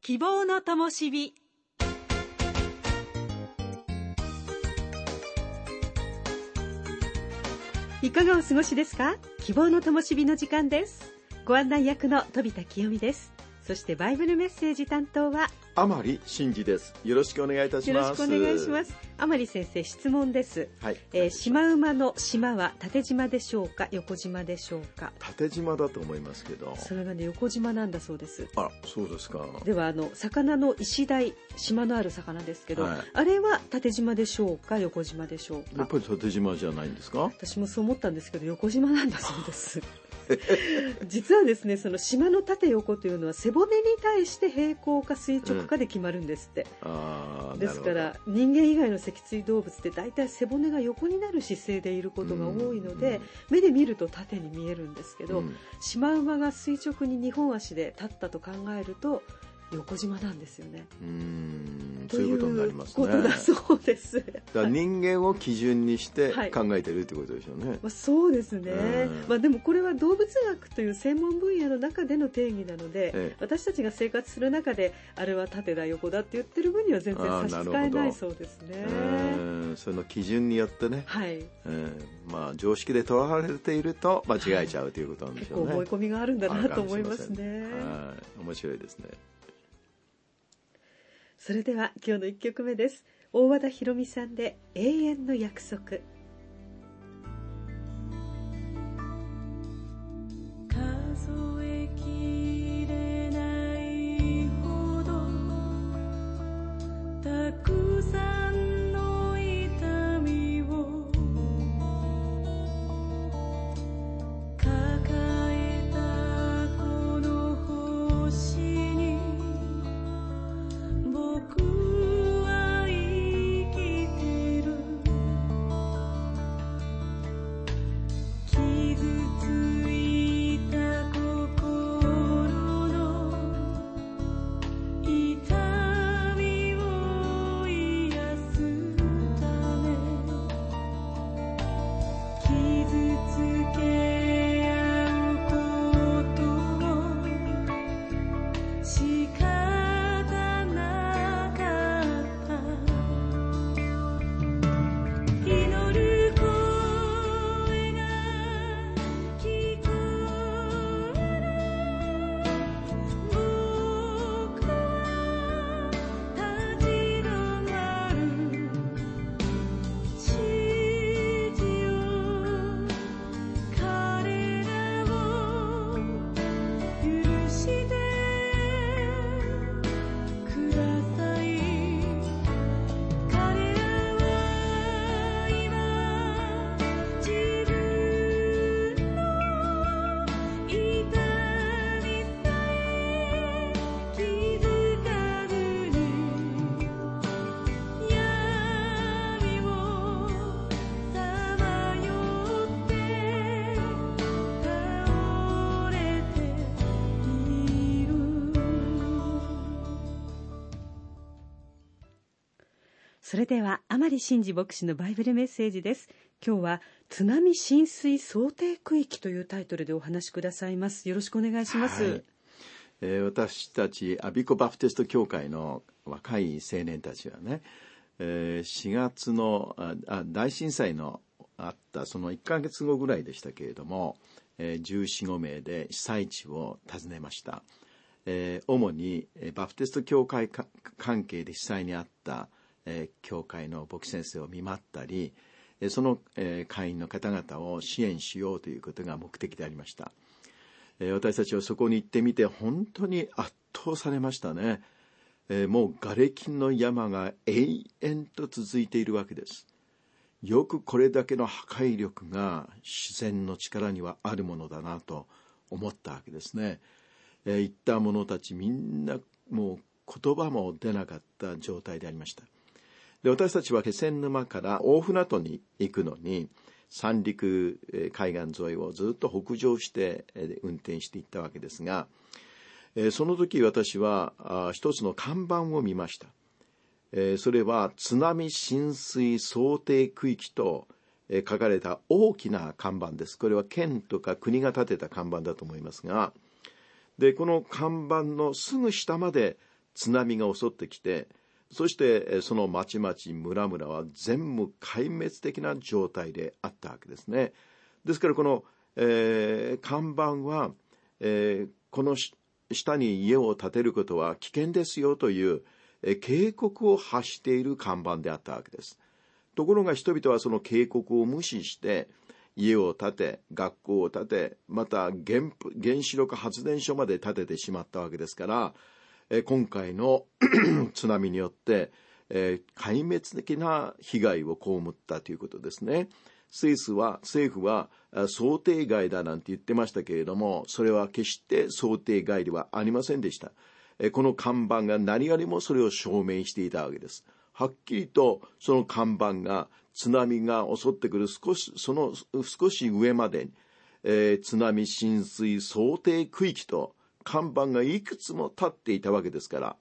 希望の灯火。いかがお過ごしですか？希望の灯火の時間です。ご案内役の飛田清美です。そしてバイブルメッセージ担当は甘利真司です。よろしくお願いいたします。 よろしくお願いします。甘利先生、質問です。 はい。 シマウマの島は縦島でしょうか、横島でしょうか？ 縦島だと思いますけど。 それがね、横島なんだそうです。 あ、そうですか。 では魚の石鯛、島のある魚ですけど、 はい、 あれは縦島でしょうか、横島でしょうか？ やっぱり縦島じゃないんですか？ 私もそう思ったんですけど、横島なんだそうです実はですね、その島の縦横というのは背骨に対して平行か垂直かで決まるんですって、ですから人間以外の脊椎動物って大体背骨が横になる姿勢でいることが多いので、目で見ると縦に見えるんですけど、シマウマが垂直に2本足で立ったと考えると横島なんですよね。 そういうことになりますね。 ことだそうです。 だから人間を基準にして考えてるってことでしょうね。 そうですね。でもこれは動物学という専門分野の中での定義なので、私たちが生活する中であれは縦だ横だって言ってる分には全然差し支えないそうですね。 その基準によってね、 はい、 常識でとらわれていると間違えちゃうということなんでしょうね。 結構思い込みがあるんだなと思いますね。 面白いですね。 それでは今日の1曲目です。大和田裕美さんで永遠の約束。 数えきれないほどたくさんの痛みを抱えたこの星に僕は生きてる。傷ついた心の痛みを癒すため傷つけ合うことも仕方なかった。祈る声が聞こえる。僕は立ち止まる。父よ、彼らを許してください。彼らは今自分の痛みさえ気づかずに闇をさまよって倒れている。 それでは甘利真司牧師のバイブルメッセージです。今日は津波浸水想定区域というタイトルでお話しくださいます。よろしくお願いします。 私たちアビコバプテスト教会の若い青年たちはね、4月の大震災のあったその1ヶ月後ぐらいでしたけれども、14、5名で被災地を訪ねました。主にバプテスト教会関係で被災にあった教会の牧師先生を見舞ったり、その会員の方々を支援しようということが目的でありました。私たちはそこに行ってみて本当に圧倒されましたね。もう瓦礫の山が永遠と続いているわけです。よくこれだけの破壊力が自然の力にはあるものだなと思ったわけですね。行った者たちみんなもう言葉も出なかった状態でありました。で、私たちは気仙沼から大船渡に行くのに三陸海岸沿いをずっと北上して運転していったわけですが、その時私は一つの看板を見ました。それは津波浸水想定区域と書かれた大きな看板です。これは県とか国が立てた看板だと思いますが、でこの看板のすぐ下まで津波が襲ってきて、そしてその町々村々は全部壊滅的な状態であったわけですね。ですからこの、看板は、この下に家を建てることは危険ですよという、警告を発している看板であったわけです。ところが人々はその警告を無視して家を建て、学校を建て、また原子力発電所まで建ててしまったわけですから、今回の津波によって、壊滅的な被害を被ったということですね。政府は想定外だなんて言ってましたけれども、それは決して想定外ではありませんでした。この看板が何よりもそれを証明していたわけです。はっきりとその看板が津波が襲ってくる少し上まで、津波浸水想定区域と看板がいくつも立っていたわけですから、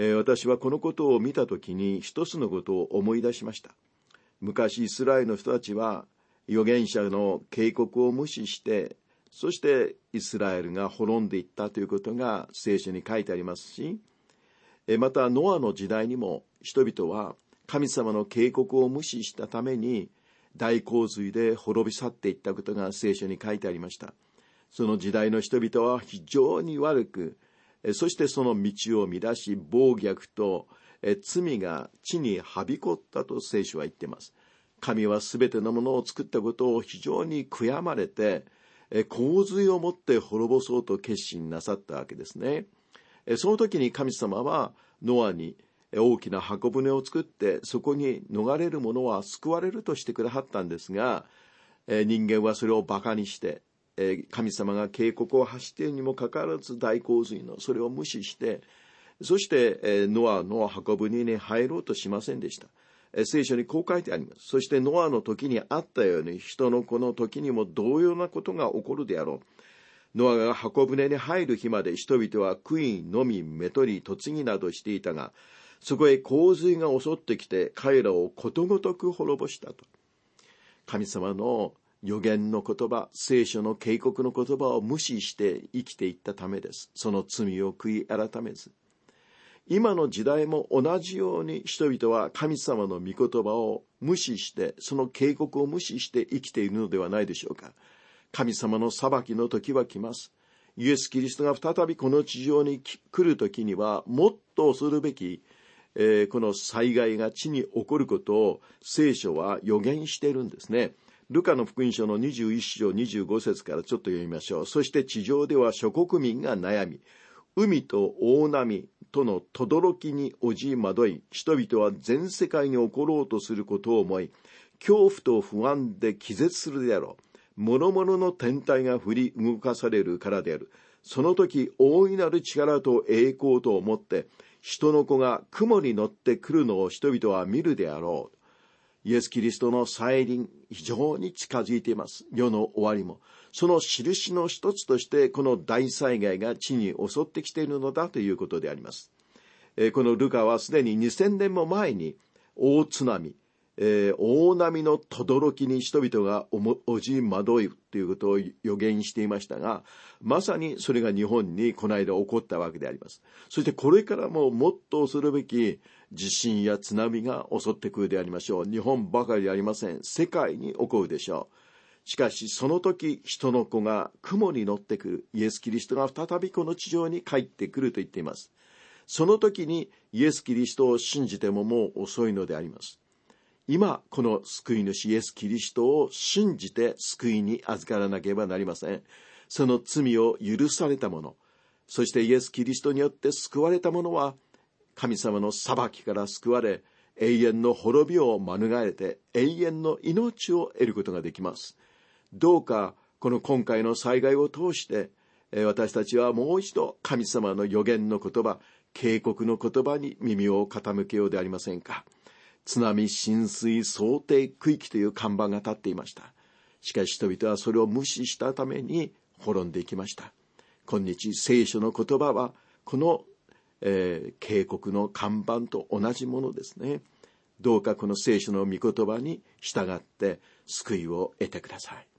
私はこのことを見たときに一つのことを思い出しました。昔イスラエルの人たちは預言者の警告を無視して、そしてイスラエルが滅んでいったということが聖書に書いてありますし、またノアの時代にも人々は神様の警告を無視したために大洪水で滅び去っていったことが聖書に書いてありました。その時代の人々は非常に悪く、そしてその道を乱し暴虐と罪が地にはびこったと聖書は言っています。神はすべてのものを作ったことを非常に悔やまれて、洪水をもって滅ぼそうと決心なさったわけですね。その時に神様はノアに大きな箱舟を作って、そこに逃れる者は救われるとしてくださったんですが、人間はそれを馬鹿にして、神様が警告を発しているにもかかわらず大洪水のそれを無視して、そしてノアの箱舟に入ろうとしませんでした。聖書にこう書いてあります。そしてノアの時にあったように人の子の時にも同様なことが起こるであろう。ノアが箱舟に入る日まで人々は食い飲みめとり嫁ぎなどしていたが、そこへ洪水が襲ってきて彼らをことごとく滅ぼしたと。神様の預言の言葉、聖書の警告の言葉を無視して生きていったためです。その罪を悔い改めず、今の時代も同じように人々は神様の御言葉を無視して、その警告を無視して生きているのではないでしょうか。神様の裁きの時は来ます。イエス・キリストが再びこの地上に来る時には、もっと恐るべき、この災害が地に起こることを聖書は予言しているんですね。ルカの福音書の21章25節からちょっと読みましょう。そして地上では諸国民が悩み、海と大波との轟におじ惑い、人々は全世界に起ころうとすることを思い、恐怖と不安で気絶するであろう。諸々の天体が振り動かされるからである。その時大いなる力と栄光と思って人の子が雲に乗ってくるのを人々は見るであろう。イエス・キリストの再臨、非常に近づいています。世の終わりも。その印の一つとして、この大災害が地に襲ってきているのだということであります。このルカはすでに2000年も前に大津波、大波の轟に人々がおじ惑いということを予言していましたが、まさにそれが日本にこの間起こったわけであります。そしてこれからももっと恐るべき地震や津波が襲ってくるでありましょう。日本ばかりでありません。世界に起こるでしょう。しかしその時人の子が雲に乗ってくる。イエス・キリストが再びこの地上に帰ってくると言っています。その時にイエス・キリストを信じてももう遅いのであります。今この救い主イエス・キリストを信じて救いに預からなければなりません。その罪を許された者、そしてイエス・キリストによって救われた者は神様の裁きから救われ、永遠の滅びを免れて永遠の命を得ることができます。どうかこの今回の災害を通して私たちはもう一度神様の預言の言葉、警告の言葉に耳を傾けようでありませんか。津波浸水想定区域という看板が立っていました。しかし人々はそれを無視したために滅んでいきました。今日聖書の言葉はこの、警告の看板と同じものですね。どうかこの聖書の御言葉に従って救いを得てください。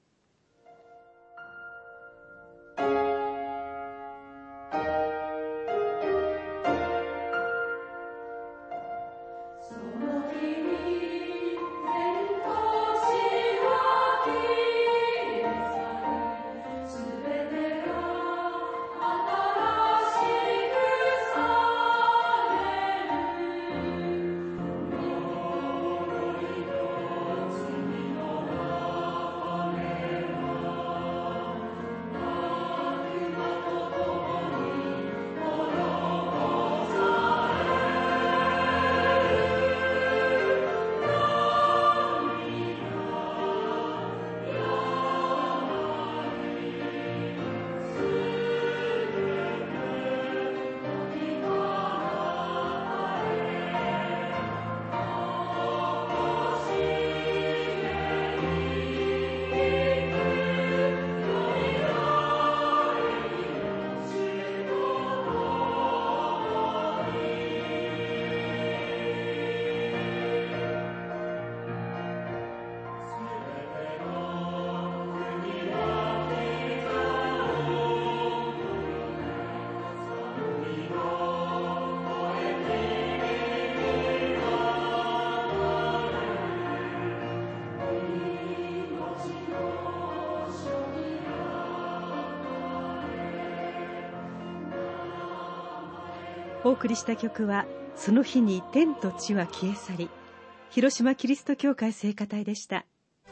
お送りした曲はその日に天と地は消え去り、広島キリスト教会聖歌隊でした。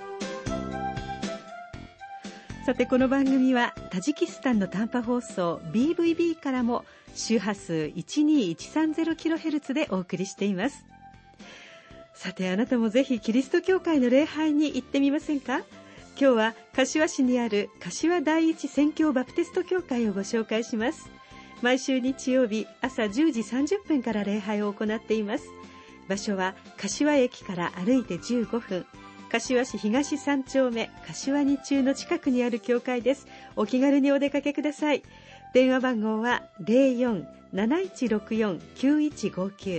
さて、この番組はタジキスタンの短波放送 BVB からも周波数 12130kHz でお送りしています。さて、あなたもぜひキリスト教会の礼拝に行ってみませんか？今日は柏市にある柏第一宣教バプテスト教会をご紹介します。毎週日曜日朝10時30分から礼拝を行っています。場所は柏駅から歩いて15分、柏市東3丁目柏二中の近くにある教会です。お気軽にお出かけください。電話番号は 04-7164-9159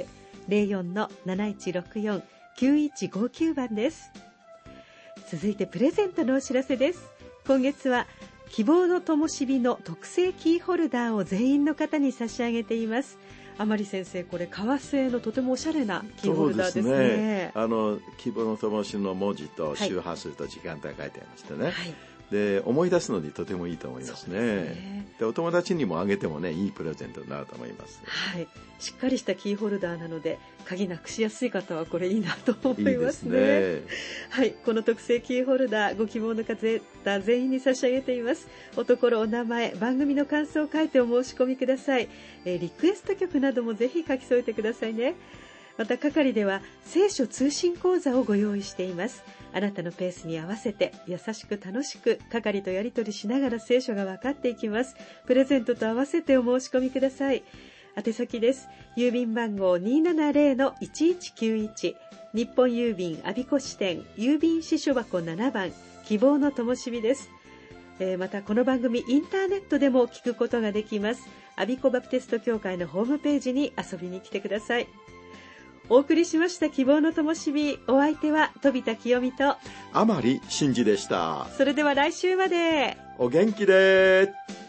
04-7164-9159 番です。続いてプレゼントのお知らせです。今月は希望の灯火の特製キーホルダーを全員の方に差し上げています。甘利先生、これ革製のとてもおしゃれなキーホルダーですね。そうですね。 希望の灯火の文字と周波数と時間帯書いてありましてね、はい、で思い出すのにとてもいいと思いますね。でお友達にもあげてもね、いいプレゼントになると思います。 はい、しっかりしたキーホルダーなので鍵なくしやすい方はこれいいなと思いますね。いいですね。はい、この特製キーホルダーご希望の方全員に差し上げています。おところ、お名前、番組の感想を書いてお申し込みください。リクエスト曲などもぜひ書き添えてくださいね。また係では聖書通信講座をご用意しています。あなたのペースに合わせて優しく楽しく係とやり取りしながら聖書が分かっていきます。プレゼントと合わせてお申し込みください。宛先です。郵便番号 270-1191 日本郵便我孫子支店郵便支所箱7番希望の灯火です。またこの番組インターネットでも聞くことができます。我孫子バプテスト教会のホームページに遊びに来てください。お送りしました希望の灯火、お相手は飛田清美と甘利真嗣でした。 それでは来週までお元気で。